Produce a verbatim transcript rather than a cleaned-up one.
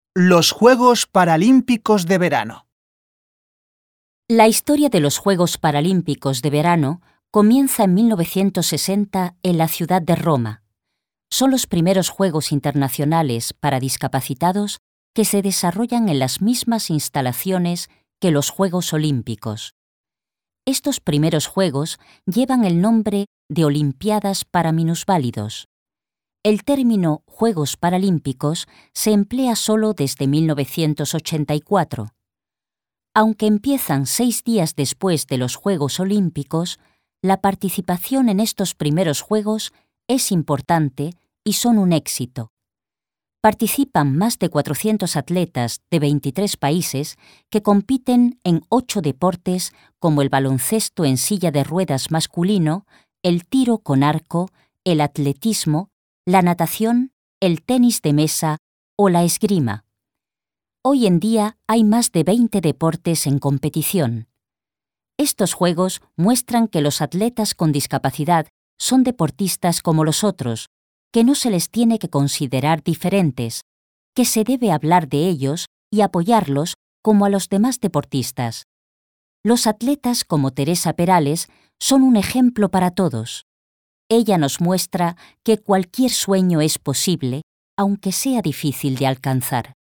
Los Juegos Paralímpicos de Verano. La historia de los Juegos Paralímpicos de Verano comienza en mil novecientos sesenta en la ciudad de Roma. Son los primeros Juegos Internacionales para discapacitados que se desarrollan en las mismas instalaciones que los Juegos Olímpicos. Estos primeros Juegos llevan el nombre de Olimpiadas para Minusválidos. El término Juegos Paralímpicos se emplea solo desde mil novecientos ochenta y cuatro. Aunque empiezan seis días después de los Juegos Olímpicos, la participación en estos primeros Juegos es importante y son un éxito. Participan más de cuatrocientos atletas de veintitrés países que compiten en ocho deportes como el baloncesto en silla de ruedas masculino, el tiro con arco, el atletismo, la natación, el tenis de mesa o la esgrima. Hoy en día hay más de veinte deportes en competición. Estos Juegos muestran que los atletas con discapacidad son deportistas como los otros, que no se les tiene que considerar diferentes, que se debe hablar de ellos y apoyarlos como a los demás deportistas. Los atletas como Teresa Perales son un ejemplo para todos. Ella nos muestra que cualquier sueño es posible, aunque sea difícil de alcanzar.